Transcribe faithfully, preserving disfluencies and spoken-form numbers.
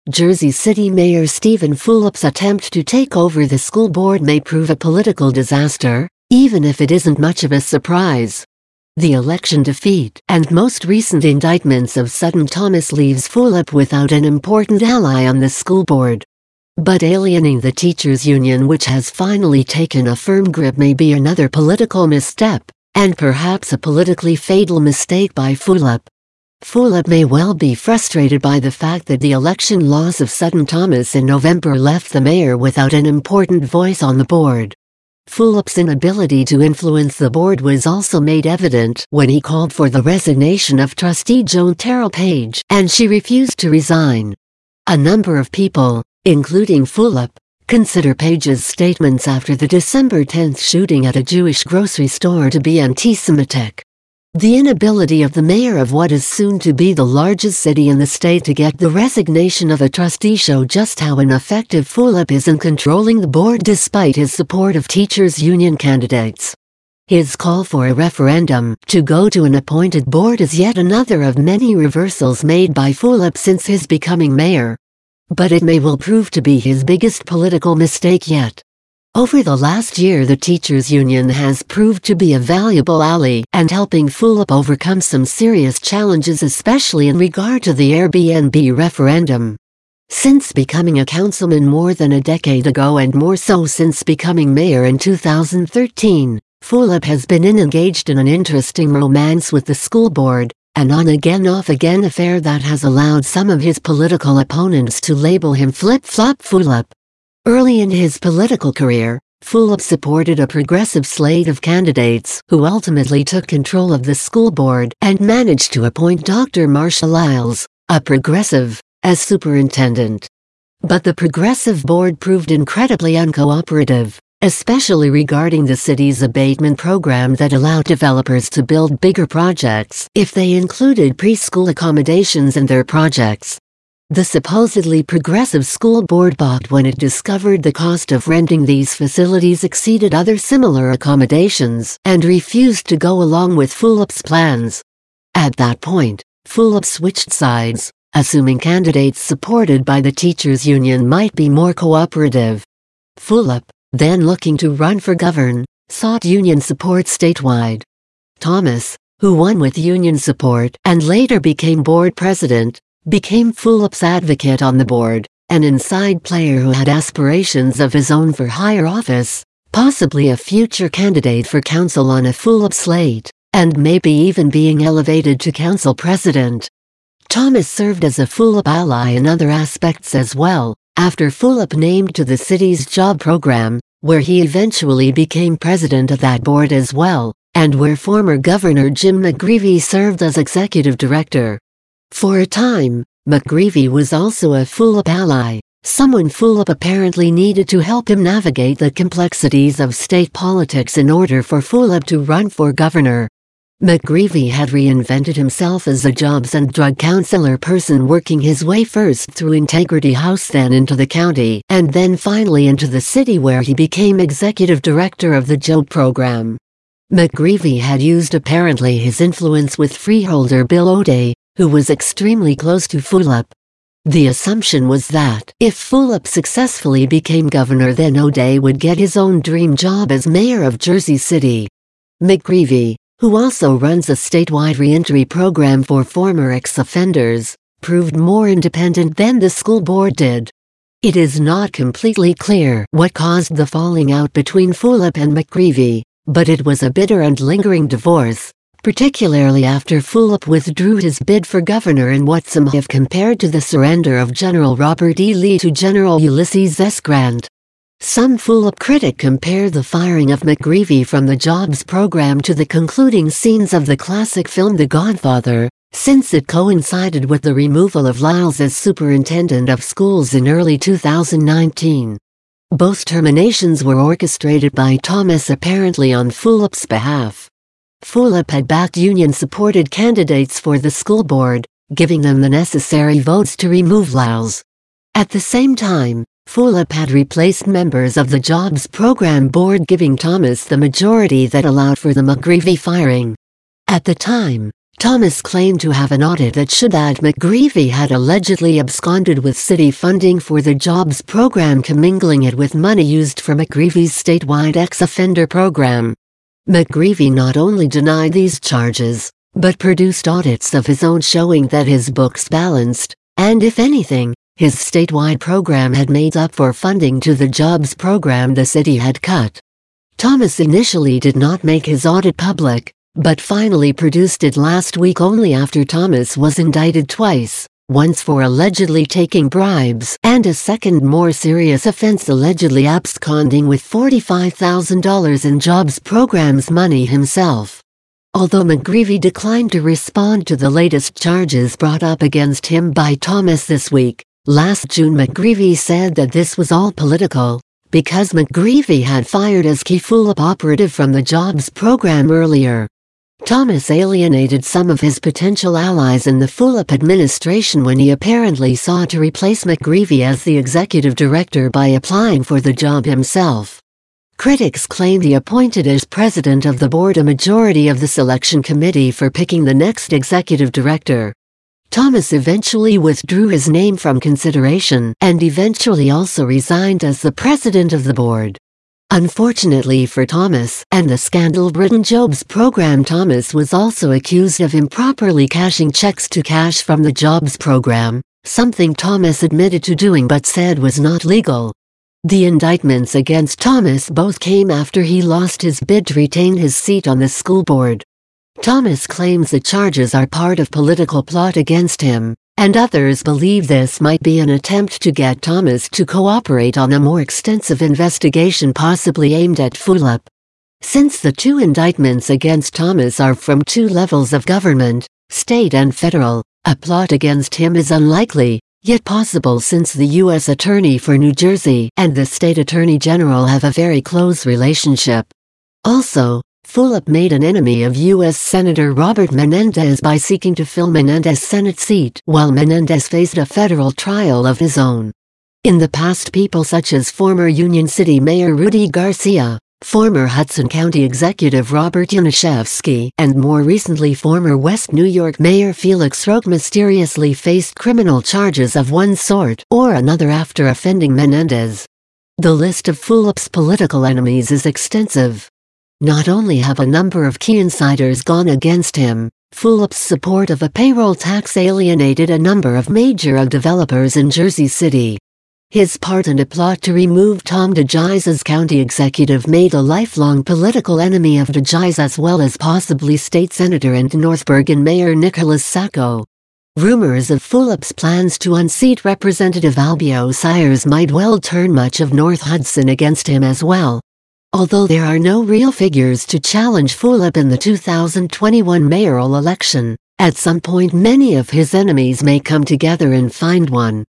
Jersey City Mayor Stephen Fulop's attempt to take over the school board may prove a political disaster, even if it isn't much of a surprise. The election defeat and most recent indictments of Sutton Thomas leaves Fulop without an important ally on the school board. But alienating the teachers' union, which has finally taken a firm grip, may be another political misstep, and perhaps a politically fatal mistake by Fulop. Fulop may well be frustrated by the fact that the election loss of Sutton Thomas in November left the mayor without an important voice on the board. Fulop's inability to influence the board was also made evident when he called for the resignation of trustee Joan Terrell Page, and she refused to resign. A number of people, including Fulop, consider Page's statements after the December tenth shooting at a Jewish grocery store to be anti-Semitic. The inability of the mayor of what is soon to be the largest city in the state to get the resignation of a trustee show just how ineffective Fulop is in controlling the board despite his support of teachers' union candidates. His call for a referendum to go to an appointed board is yet another of many reversals made by Fulop since his becoming mayor. But it may well prove to be his biggest political mistake yet. Over the last year, the teachers' union has proved to be a valuable ally and helping Fulop overcome some serious challenges, especially in regard to the Airbnb referendum. Since becoming a councilman more than a decade ago, and more so since becoming mayor in two thousand thirteen, Fulop has been engaged in an interesting romance with the school board, an on-again off-again affair that has allowed some of his political opponents to label him Flip-Flop Fulop. Early in his political career, Fulop supported a progressive slate of candidates who ultimately took control of the school board and managed to appoint Doctor Marcia Lyles, a progressive, as superintendent. But the progressive board proved incredibly uncooperative, especially regarding the city's abatement program that allowed developers to build bigger projects if they included preschool accommodations in their projects. The supposedly progressive school board balked when it discovered the cost of renting these facilities exceeded other similar accommodations and refused to go along with Fulop's plans. At that point, Fulop switched sides, assuming candidates supported by the teachers' union might be more cooperative. Fulop, then looking to run for governor, sought union support statewide. Thomas, who won with union support and later became board president, became Fulop's advocate on the board, an inside player who had aspirations of his own for higher office, possibly a future candidate for council on a Fulop slate, and maybe even being elevated to council president. Thomas served as a Fulop ally in other aspects as well, after Fulop named to the city's job program, where he eventually became president of that board as well, and where former Governor Jim McGreevey served as executive director. For a time, McGreevey was also a Fulop ally, someone Fulop apparently needed to help him navigate the complexities of state politics in order for Fulop to run for governor. McGreevey had reinvented himself as a jobs and drug counselor person, working his way first through Integrity House, then into the county, and then finally into the city, where he became executive director of the JOB program. McGreevey had used apparently his influence with freeholder Bill O'Day, who was extremely close to Fulop. The assumption was that if Fulop successfully became governor, then O'Day would get his own dream job as mayor of Jersey City. McGreevey, who also runs a statewide reentry program for former ex-offenders, proved more independent than the school board did. It is not completely clear what caused the falling out between Fulop and McGreevey, but it was a bitter and lingering divorce, particularly after Fulop withdrew his bid for governor in what some have compared to the surrender of General Robert E. Lee to General Ulysses S. Grant. Some Fulop critic compare the firing of McGreevey from the jobs program to the concluding scenes of the classic film The Godfather, since it coincided with the removal of Lyles as superintendent of schools in early two thousand nineteen. Both terminations were orchestrated by Thomas, apparently on Fulop's behalf. Fulop had backed union-supported candidates for the school board, giving them the necessary votes to remove Lyles. At the same time, Fulop had replaced members of the Jobs Program Board, giving Thomas the majority that allowed for the McGreevey firing. At the time, Thomas claimed to have an audit that showed that McGreevey had allegedly absconded with city funding for the jobs program, commingling it with money used for McGreevey's statewide ex-offender program. McGreevey not only denied these charges, but produced audits of his own showing that his books balanced, and if anything, his statewide program had made up for funding to the jobs program the city had cut. Thomas initially did not make his audit public, but finally produced it last week only after Thomas was indicted twice, once for allegedly taking bribes and a second more serious offense allegedly absconding with forty-five thousand dollars in jobs programs money himself. Although McGreevey declined to respond to the latest charges brought up against him by Thomas this week, last June McGreevey said that this was all political, because McGreevey had fired as key Fulop operative from the jobs program earlier. Thomas alienated some of his potential allies in the Fulop administration when he apparently sought to replace McGreevey as the executive director by applying for the job himself. Critics claim he appointed as president of the board a majority of the selection committee for picking the next executive director. Thomas eventually withdrew his name from consideration and eventually also resigned as the president of the board. Unfortunately for Thomas and the scandal-ridden Jobs program, Thomas was also accused of improperly cashing checks to cash from the Jobs program, something Thomas admitted to doing but said was not legal. The indictments against Thomas both came after he lost his bid to retain his seat on the school board. Thomas claims the charges are part of political plot against him, and others believe this might be an attempt to get Thomas to cooperate on a more extensive investigation possibly aimed at Fulop. Since the two indictments against Thomas are from two levels of government, state and federal, a plot against him is unlikely, yet possible since the U S Attorney for New Jersey and the State Attorney General have a very close relationship. Also, Fulop made an enemy of U S Senator Robert Menendez by seeking to fill Menendez's Senate seat while Menendez faced a federal trial of his own. In the past, people such as former Union City Mayor Rudy Garcia, former Hudson County Executive Robert Yaniszewski, and more recently former West New York Mayor Felix Roque mysteriously faced criminal charges of one sort or another after offending Menendez. The list of Fulop's political enemies is extensive. Not only have a number of key insiders gone against him, Fulop's support of a payroll tax alienated a number of major developers in Jersey City. His part in a plot to remove Tom DeGise as county executive made a lifelong political enemy of DeGise as well as possibly state senator and North Bergen Mayor Nicholas Sacco. Rumors of Fulop's plans to unseat Representative Albio Sires might well turn much of North Hudson against him as well. Although there are no real figures to challenge Fulop in the two thousand twenty-one mayoral election, at some point many of his enemies may come together and find one.